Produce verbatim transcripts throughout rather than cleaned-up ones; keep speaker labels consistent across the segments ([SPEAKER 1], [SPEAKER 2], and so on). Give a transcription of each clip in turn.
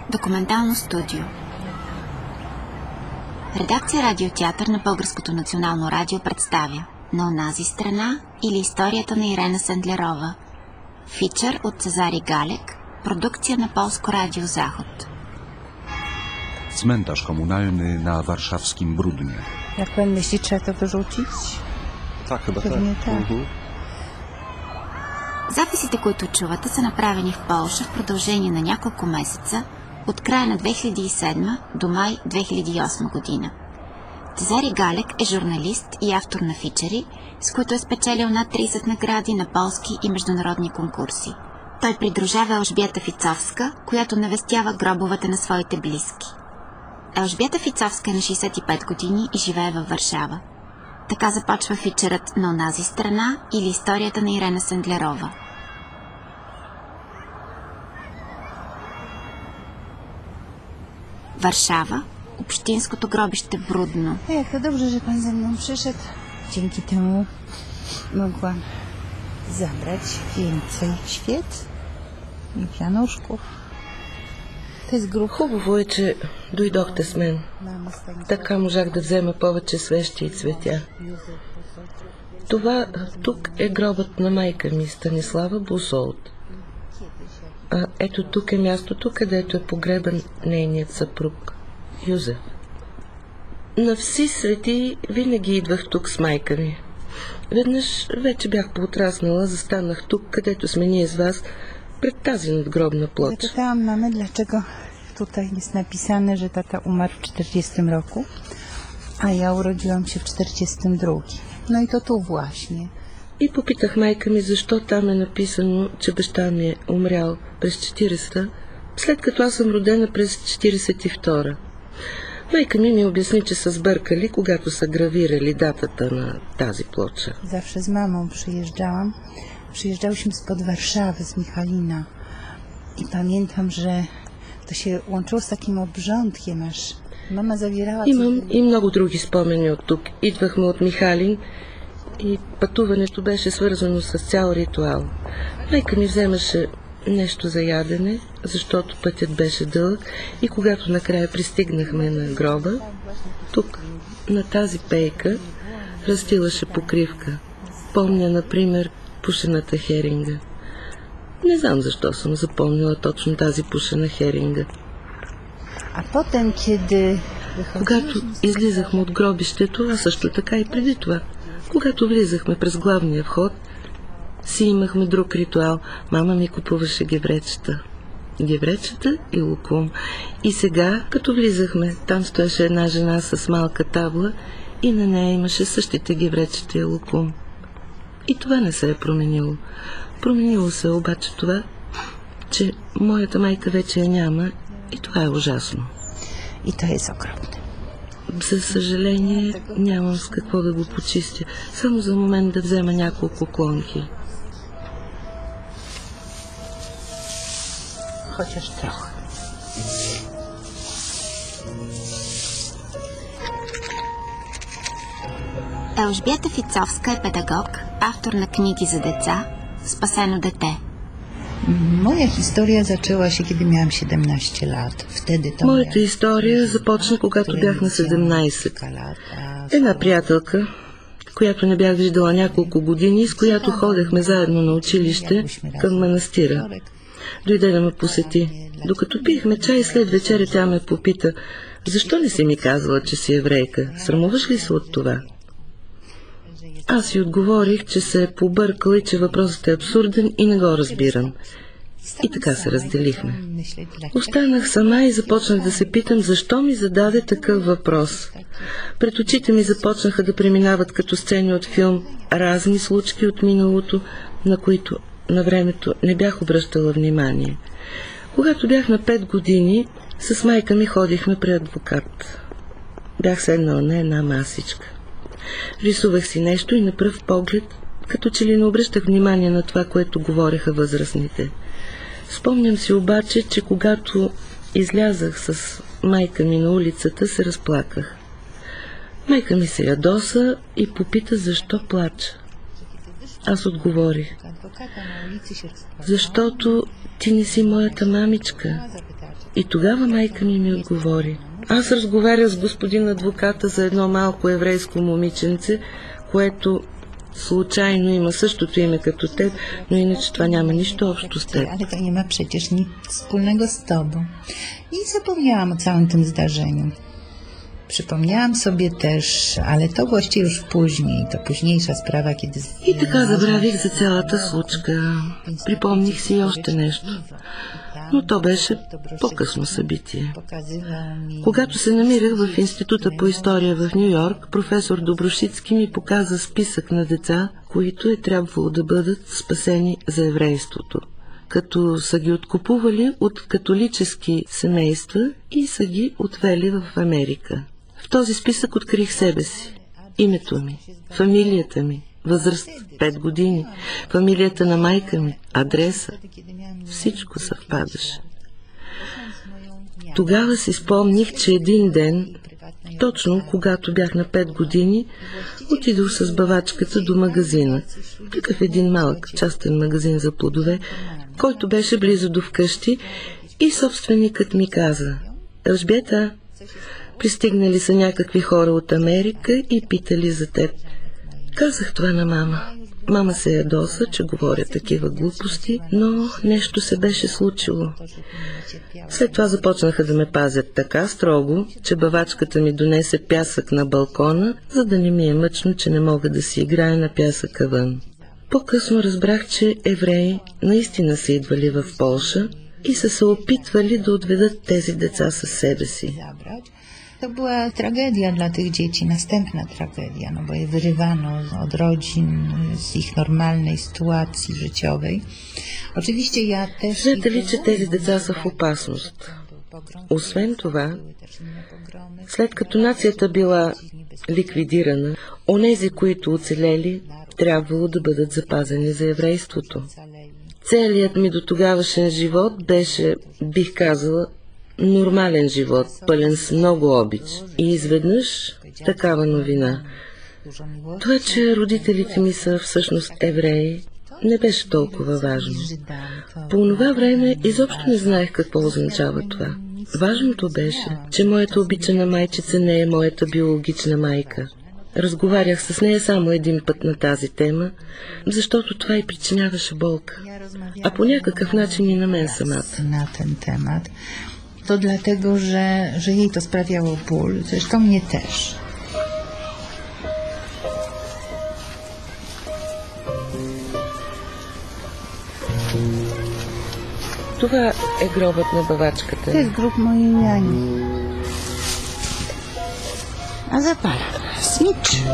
[SPEAKER 1] Документално студио. Редакция Радиотеатър на Българското национално радио представя На онази страна или историята на Ирена Сендлерова. Фичър от Цезари Галек. Продукcja na Polskie Radio Zachód.
[SPEAKER 2] Cmentarz komunalny na warszawskim Brudnie.
[SPEAKER 3] Jak pan myśli, trzeba to wyrzucić?
[SPEAKER 2] Tak, chyba
[SPEAKER 3] Pewnie
[SPEAKER 2] tak.
[SPEAKER 3] tak.
[SPEAKER 2] Mhm.
[SPEAKER 1] Записите, които чувате, са направени в Полша в продължение на няколко месеца от края на две хиляди и седма до май две хиляди и осма година. Цезари Галек е журналист и автор на фичери, с които е спечелил над трийсет награди на полски и международни конкурси. Той придружава Елжбета Фицовска, която навестява гробовете на своите близки. Елжбета Фицовска е на шейсет и пет години и живее във Варшава. Така започва фичерът На онази страна или историята на Ирена Сендлерова. Warszawa, общинското гробище в Brudno.
[SPEAKER 3] Ech, to dobrze, że pan ze mną przyszedł. Dzięki temu mogłam zabrać więcej świec и pianuszków. To jest grup.
[SPEAKER 4] Хубаво е, че дойдохте с мен. Така можах да взема повече свещи и цветя. Това тук е гробът на майка ми, Станислава Бусолт. А ето тук е мястото, където е погребан нейният съпруг, Юзеф. На Вси свети винаги идвах тук с майка ми. Веднъж вече бях поотраснала, застанах тук, където сме ние с вас, пред тази надгробна плоча.
[SPEAKER 3] Zapytałam mamy, dlaczego tutaj jest napisane, że tata umarł w czterdziestym roku, a ja urodziłam się w czterdziestym drugim. No i to tu właśnie.
[SPEAKER 4] И попитах майка ми, защо там е написано, че баща ми е умрял през четиридесета, след като аз съм родена през четиридесет и втора. Майка ми ми обясни, че са сбъркали, когато са гравирали датата на тази плоча.
[SPEAKER 3] Zawsze z mamą przyjeżdżałam. Przyjeżdżałyśmy spod Warszawy, z Michalina. I pamiętam, że to się łączyło z takim obrządkiem, aż mama zawierała...
[SPEAKER 4] Имам и много други спомени от тук. Идвахме от Михалин и пътуването беше свързано с цял ритуал. Майка ми вземаше нещо за ядене, защото пътят беше дълъг и когато накрая пристигнахме на гроба, тук, на тази пейка, разстилаше покривка. Помня, например, пушената херинга. Не знам защо съм запомнила точно тази пушена херинга.
[SPEAKER 3] А потом, kiedy...
[SPEAKER 4] Когато излизахме от гробището, а също така и преди това, когато влизахме през главния вход, си имахме друг ритуал. Мама ми купуваше гевречета. Гевречета и лукум. И сега, като влизахме, там стоеше една жена с малка табла и на нея имаше същите гевречета и лукум. И това не се е променило. Променило се обаче това, че моята майка вече я няма и това е ужасно.
[SPEAKER 3] И то е огромно.
[SPEAKER 4] За съжаление, нямам с какво да го почистя. Само за момент да взема няколко клонки.
[SPEAKER 3] Chociaż trochę.
[SPEAKER 1] Елжбета Фицовска е педагог, автор на книги за деца „Спасено дете“.
[SPEAKER 3] Moja historia zaczęła się, kiedy miałam siedemnaście lat. Wtedy to
[SPEAKER 4] Моята история започна, когато бях на седемнайсет. Една приятелка, която не бях виждала няколко години, с която ходехме заедно на училище към манастира, дойде да ме посети. Докато пихме чай след вечеря, тя ме попита: защо не си ми казала, че си еврейка? Срамуваш ли се от това? Аз й отговорих, че се е побъркала и че въпросът е абсурден и не го разбирам. И така се разделихме. Останах сама и започнах да се питам, защо ми зададе такъв въпрос. Пред очите ми започнаха да преминават като сцени от филм разни случки от миналото, на които на времето не бях обръщала внимание. Когато бях на пет години, с майка ми ходихме при адвокат. Бях седнала на една масичка. Рисувах си нещо и на пръв поглед, като че ли не обръщах внимание на това, което говореха възрастните. Спомням си обаче, че когато излязах с майка ми на улицата, се разплаках. Майка ми се ядоса и попита защо плача. Аз отговорих: защото ти не си моята мамичка. И тогава майка ми ми отговори. Аз разговарях с господин адвоката за едно малко еврейско момиченце, което случайно има същото име като теб, но иначе това няма нищо общо с теб.
[SPEAKER 3] Ale to nie ma przecież nic wspólnego z tobą. I zapomniałam o całym tym zdarzeniu. Przypomniałam sobie też, ale to właściwie już później, to późniejsza sprawa, kiedy...
[SPEAKER 4] И така забравих за цялата случка. Припомних си още нещо. Но то беше по-късно събитие. Когато се намирах в Института по история в Ню-Йорк, професор Доброшицки ми показа списък на деца, които е трябвало да бъдат спасени за еврейството, като са ги откупували от католически семейства и са ги отвели в Америка. В този списък открих себе си, името ми, фамилията ми, възраст пет години, фамилията на майка ми, адреса. Всичко съвпадаше. Тогава си спомних, че един ден, точно когато бях на пет години, отидох с бавачката до магазина. Такъв един малък частен магазин за плодове, който беше близо до вкъщи, и собственикът ми каза: Елжбета, пристигнали са някакви хора от Америка и питали за теб. Казах това на мама. Мама се ядоса, че говоря такива глупости, но нещо се беше случило. След това започнаха да ме пазят така строго, че бавачката ми донесе пясък на балкона, за да не ми е мъчно, че не мога да си играя на пясъка вън. По-късно разбрах, че евреи наистина са идвали в Полша и са се опитвали да отведат тези деца със себе си.
[SPEAKER 3] To była tragedia dla tych dzieci, następna tragedia, no bo je wyrywano od rodzin, z ich normalnej sytuacji życiowej. Oczywiście ja też...
[SPEAKER 4] Знаете ли, че тези деца са в опасност? Освен това, след като нацията била ликвидирана, онези, които оцелели, трябвало да бъдат запазени за еврейството. Целият ми до тогавашен живот беше, бих казала, нормален живот, пълен с много обич. И изведнъж такава новина. Това, че родителите ми са всъщност евреи, не беше толкова важно. По това време изобщо не знаех какво означава това. Важното беше, че моята обичана майчица не е моята биологична майка. Разговарях с нея само един път на тази тема, защото това й причиняваше болка. А по някакъв начин и на мен самата.
[SPEAKER 3] Na ten temat. To dlatego, że, że jej to sprawiało ból, zresztą mnie też.
[SPEAKER 4] Това е гробът на бавачката.
[SPEAKER 3] To jest grób mojej niani. A zapalam. Smicz.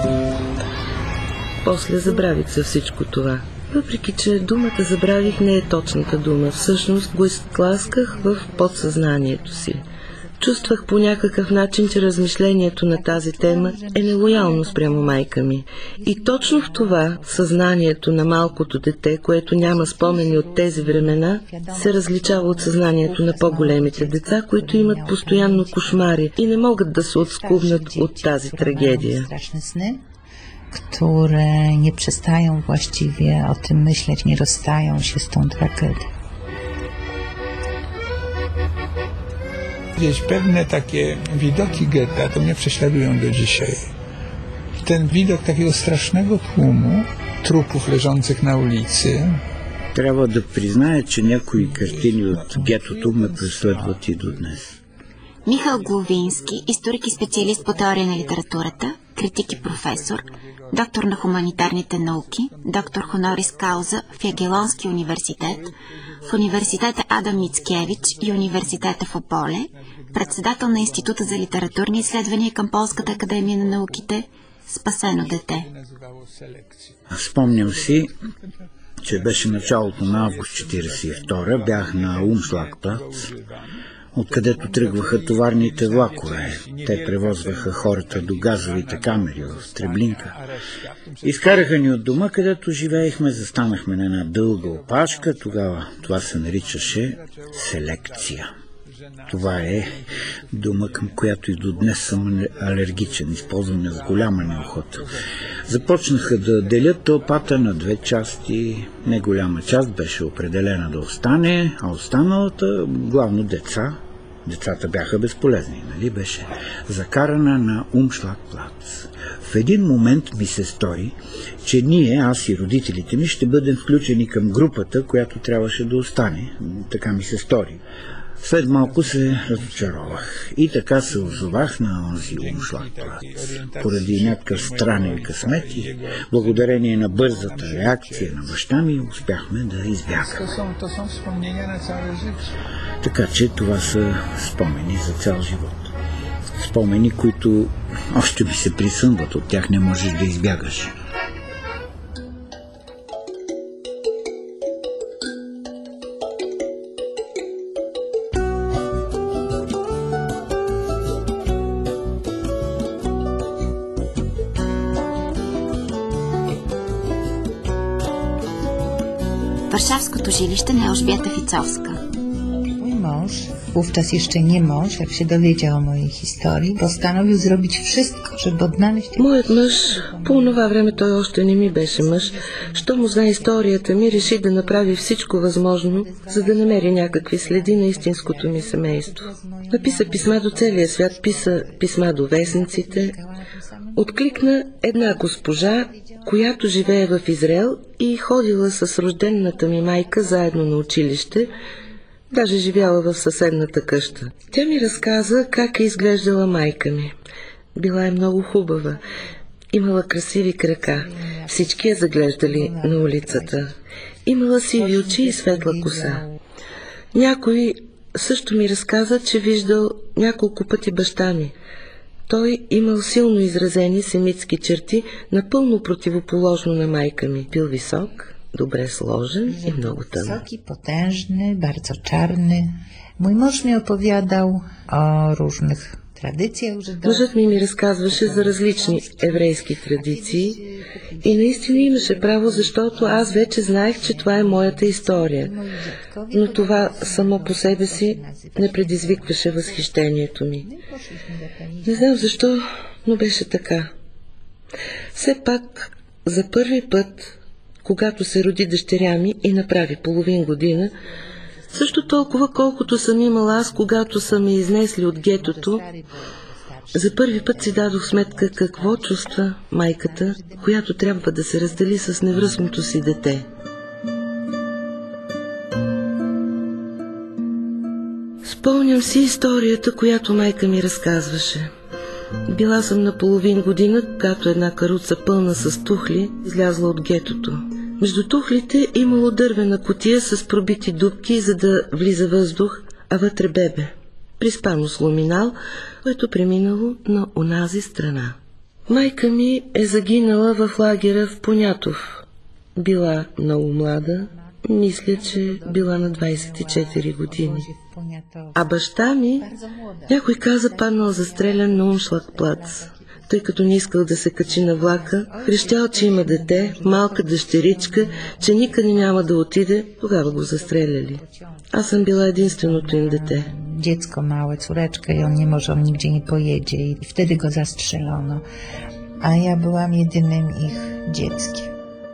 [SPEAKER 4] После забравих за всичко това. Въпреки че думата забравих не е точната дума, всъщност го изтласках в подсъзнанието си. Чувствах по някакъв начин, че размишлението на тази тема е нелоялно спрямо майка ми. И точно в това съзнанието на малкото дете, което няма спомени от тези времена, се различава от съзнанието на по-големите деца, които имат постоянно кошмари и не могат да се отскубнат от тази трагедия.
[SPEAKER 3] Które nie przestają właściwie o tym myśleć, nie rozstają się z tą tragedią.
[SPEAKER 5] Gdzieś pewne takie widoki getta to mnie prześladują do dzisiaj. Ten widok takiego strasznego tłumu trupów leżących na ulicy.
[SPEAKER 6] Трябва да призная, че някои картини от гетото ме преследват и до днес.
[SPEAKER 1] Михал Гловински, историк и специалист по теория на литературата, критик и професор, доктор на хуманитарните науки, доктор хонорис кауза в Ягелонския университет, в университета Адам Мицкевич и университета в Ополе, председател на Института за литературни изследвания към Полската академия на науките, спасено дете.
[SPEAKER 6] Спомням си, че беше началото на август четиридесет и втора, бях на Умшлагплац, откъдето тръгваха товарните влакове. Те превозваха хората до газовите камери в Треблинка. Изкараха ни от дома, където живеехме, застанахме на една дълга опашка, тогава това се наричаше селекция. Това е дума, към която и до днес съм алергичен, използваме с голяма неохота. Започнаха да делят тълпата на две части, не голяма част беше определена да остане, а останалата, главно деца, Децата бяха безполезни, нали беше? Закарана на Умшлагплац. В един момент ми се стори, че ние, аз и родителите ми, ще бъдем включени към групата, която трябваше да остане. Така ми се стори. След малко се разочаровах и така се озовах на онзи Умшлагплац. Поради някакъв странен късмет и благодарение на бързата реакция на баща ми успяхме да избягаме. Така че това са спомени за цял живот. Спомени, които още ми се присънват, от тях не можеш да избягаш.
[SPEAKER 1] Warszawskото жилище na Elżbieta Ficowska.
[SPEAKER 3] Mój mąż, wówczas jeszcze nie mąż, jak się dowiedział o mojej historii, postanowił zrobić wszystko, żeby odnaleźć...
[SPEAKER 4] Моят мъж, по това време той още не ми беше мъж, що му знае историята ми, реши да направи всичко възможно, за да намери някакви следи на истинското ми семейство. Написа писма до целия свят, писа писма до вестниците, откликна една госпожа, която живее в Израел и ходила с рождената ми майка заедно на училище, даже живяла в съседната къща. Тя ми разказа как е изглеждала майка ми. Била е много хубава, имала красиви крака, всички я заглеждали на улицата. Имала сиви очи и светла коса. Някой също ми разказа, че виждал няколко пъти баща ми. Той имал силно изразени семитски черти, напълно противоположно на майка ми. Бил висок, добре сложен i много тъмен.
[SPEAKER 3] Wysoki, potężny, bardzo czarny. Mój mąż mi opowiadał o różnych tradycjach żydowskich.
[SPEAKER 4] Мъжът ми ми разказваше за различни еврейски традиции и наистина имаше право, защото аз вече знаех, че това е моята история. Но това само по себе си не предизвикваше възхищението ми. Не знам защо, но беше така. Все пак, за първи път, когато се роди дъщеря ми и направи половин година, също толкова, колкото съм имала аз, когато са ме изнесли от гетото, за първи път си дадох сметка какво чувства майката, която трябва да се раздели с невръстното си дете. Спомням си историята, която майка ми разказваше. Била съм на половин година, когато една каруца пълна с тухли излязла от гетото. Между тухлите имало дървена кутия с пробити дупки, за да влиза въздух, а вътре бебе. Приспано с луминал, което преминало на онази страна. Майка ми е загинала в лагера в Понятов. Била много млада, мисля, че била на двайсет и четири години. А баща ми, някой каза, паднал застрелян на Умшлагплац. Тъй като не искал да се качи на влака, крещял, че има дете, малка дъщеричка, че никъде няма да отиде, тогава го застреляли. Аз съм била единственото им дете.
[SPEAKER 3] Dziecko małe, córeczka i on nie może, on nigdzie nie pojedzie i wtedy go zastrzelono. A ja byłam jedynym ich dzieckiem.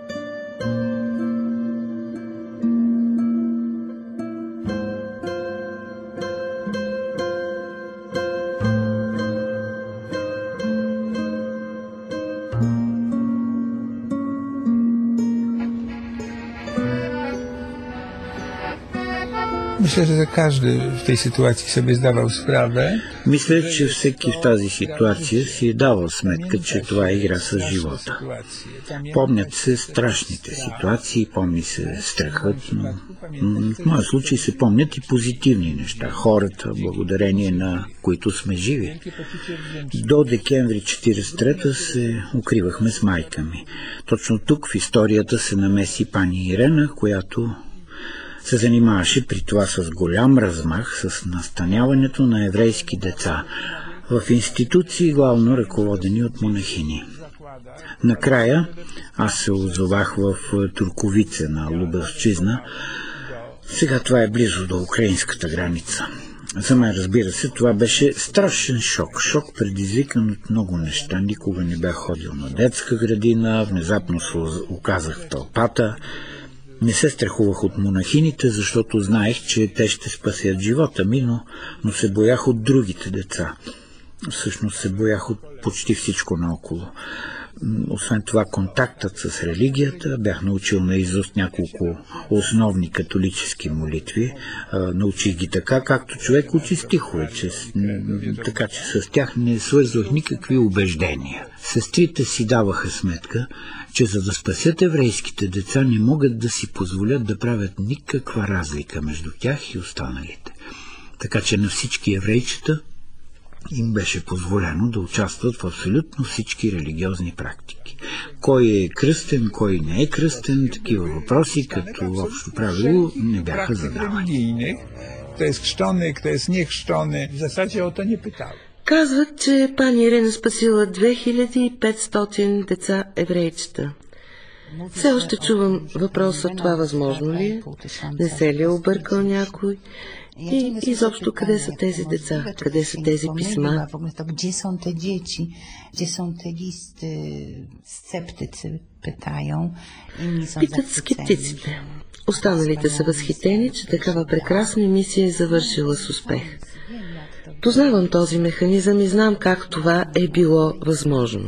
[SPEAKER 5] Myślę, że każdy w tej sytuacji sobie zdawał sprawę.
[SPEAKER 6] Мисля, че всеки в тази ситуация си е давал сметка, че това е игра с живота. Помнят се страшните ситуации, помни се страхът, но в моя случай се помнят и позитивни неща. Хората, благодарение на които сме живи. До декември четирийсет и трета се укривахме с майка ми. Точно тук в историята се намеси пани Ирена, която се занимаваше при това с голям размах с настаняването на еврейски деца в институции, главно ръководени от монахини. Накрая аз се озовах в Турковице на Лубелщизна. Сега това е близо до украинската граница. За мен, разбира се, това беше страшен шок. Шок, предизвикан от много неща. Никога не бях ходил на детска градина, внезапно се оказах в тълпата. Не се страхувах от монахините, защото знаех, че те ще спасят живота ми, но, но се боях от другите деца. Всъщност се боях от почти всичко наоколо. Освен това, контактът с религията, бях научил наизуст няколко основни католически молитви. Научих ги така, както човек учи стихове, че, така че с тях не свързвах никакви убеждения. Сестрите си даваха сметка, че за да спасят еврейските деца не могат да си позволят да правят никаква разлика между тях и останалите. Така че на всички еврейчета им беше позволено да участват в абсолютно всички религиозни практики. Кой е кръстен, кой не е кръстен, такива въпроси, като общо правило, не бяха задавани.
[SPEAKER 5] Кто е хрещен, кто е нехрещен, в засаде о то не питал.
[SPEAKER 4] Казват, че пани Ирена спасила две хиляди и петстотин деца еврейчета. Все още чувам въпроса, това възможно ли е? Не се ли е объркал някой? И изобщо къде са тези деца? Къде са тези писма?
[SPEAKER 3] Gdzie są te dzieci? Gdzie są te listy? Sceptycy pytają.
[SPEAKER 4] Питат скептиците. Останалите са възхитени, че такава прекрасна мисия е завършила с успех. Познавам този механизъм и знам как това е било възможно.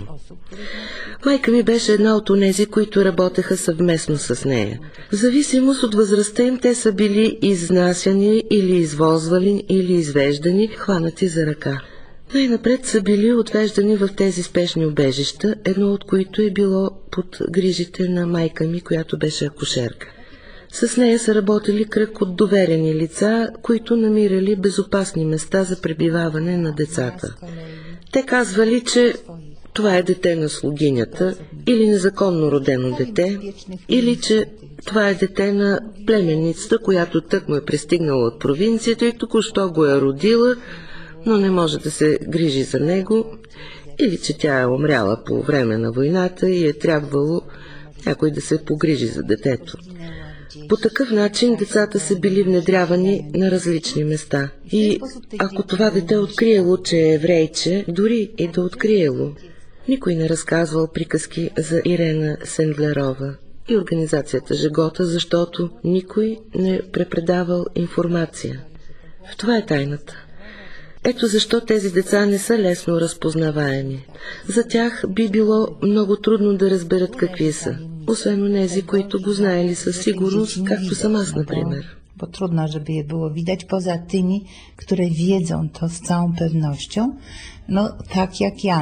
[SPEAKER 4] Майка ми беше една от онези, които работеха съвместно с нея. В зависимост от възрастта им, те са били изнасяни или извозвани или извеждани, хванати за ръка. Най-напред са били отвеждани в тези спешни убежища, едно от които е било под грижите на майка ми, която беше акушерка. С нея са работили кръг от доверени лица, които намирали безопасни места за пребиваване на децата. Те казвали, че това е дете на слугинята, или незаконно родено дете, или че това е дете на племенницата, която тък му е пристигнала от провинцията и току-що го е родила, но не може да се грижи за него, или че тя е умряла по време на войната и е трябвало някой да се погрижи за детето. По такъв начин децата са били внедрявани на различни места. И ако това дете откриело, че е еврейче, дори и да откриело, никой не разказвал приказки за Ирена Сендлерова и организацията Жегота, защото никой не препредавал информация. В това е тайната. Ето защо тези деца не са лесно разпознаваеми. За тях би било много трудно да разберат какви са, освен онези, които го знаели със сигурност, както съм аз, например.
[SPEAKER 3] Bo trudno, żeby je było widać poza tymi, które wiedzą to z całą pewnością, no tak jak ja.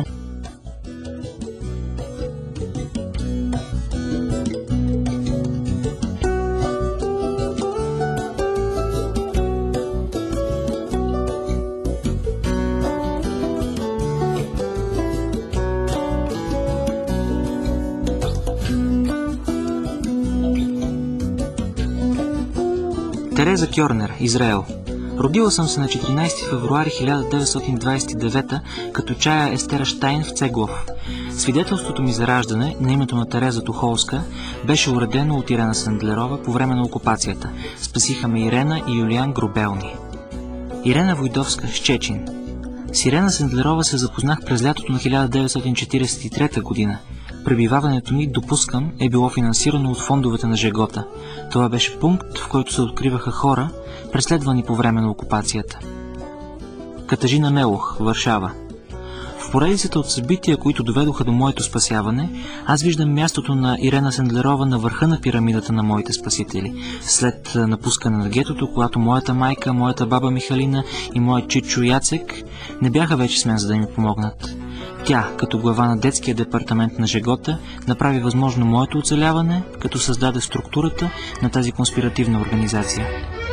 [SPEAKER 7] Тереза Кьорнер, Израел. Родила съм се на четиринайсети февруари хиляда деветстотин двайсет и девета като чая Естера Штайн в Цеглов. Свидетелството ми за раждане на името на Тереза Тухолска беше уредено от Ирена Сендлерова по време на окупацията. Спасиха ме Ирена и Юлиан Грубелни. Ирена Войдовска, Щечин. С Ирена Сендлерова се запознах през лятото на хиляда деветстотин четирийсет и трета година. Пребиваването ми, допускам, е било финансирано от фондовете на Жегота. Това беше пункт, в който се откриваха хора, преследвани по време на окупацията. Катажина Мелох, Варшава. В поредицата от събития, които доведоха до моето спасяване, аз виждам мястото на Ирена Сендлерова на върха на пирамидата на моите спасители. След напускане на гетото, когато моята майка, моята баба Михалина и моят чичо Яцек не бяха вече с мен, за да ми помогнат. Тя, като глава на детския департамент на Жегота, направи възможно моето оцеляване, като създаде структурата на тази конспиративна организация.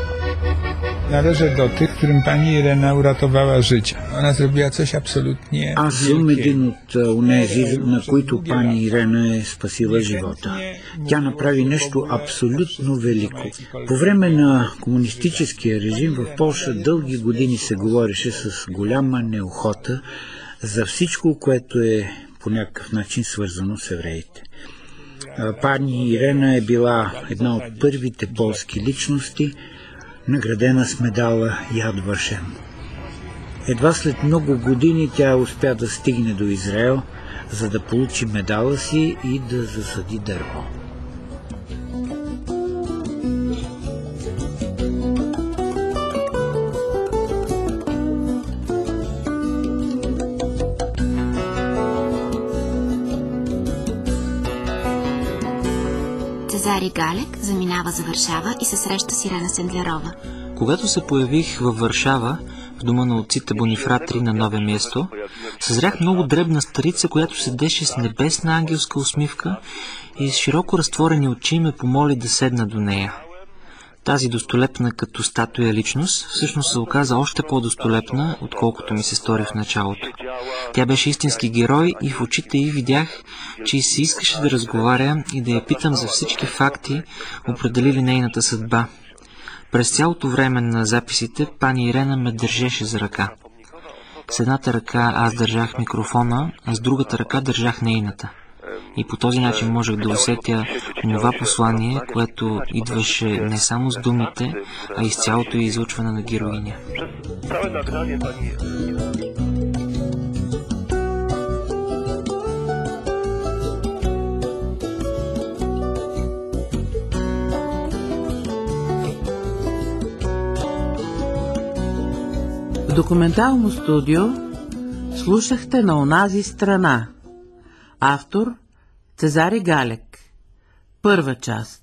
[SPEAKER 5] Należę do tych, którym pani Irena uratowała życie. Ona zrobiła coś absolutnie.
[SPEAKER 6] Аз съм един от онези, на които пани Ирена е спасила живота. Тя направи нещо абсолютно велико. По време на комунистическия режим в Полша дълги години се говореше с голяма неохота за всичко, което е по някакъв начин свързано с евреите. Пани Ирена е била една от първите полски личности, наградена с медала Яд Вашем. Едва след много години тя успя да стигне до Израел, за да получи медала си и да засади дърво.
[SPEAKER 1] Цезари Галек заминава за Варшава и се среща с Ирена Сендлярова.
[SPEAKER 7] Когато се появих във Варшава, в дома на отците Бонифратри на нове място, съзрях много дребна старица, която седеше с небесна ангелска усмивка и с широко разтворени очи ме помоли да седна до нея. Тази достолепна като статуя личност всъщност се оказа още по-достолепна, отколкото ми се стори в началото. Тя беше истински герой и в очите й видях, че и се искаше да разговаря и да я питам за всички факти, определили нейната съдба. През цялото време на записите пани Ирена ме държеше за ръка. С едната ръка аз държах микрофона, а с другата ръка държах нейната. И по този начин можех да усетя това послание, което идваше не само с думите, а и с цялото излъчване на героиня.
[SPEAKER 8] В документално студио слушахте На онази страна. Автор Цезари Галек. Първа част.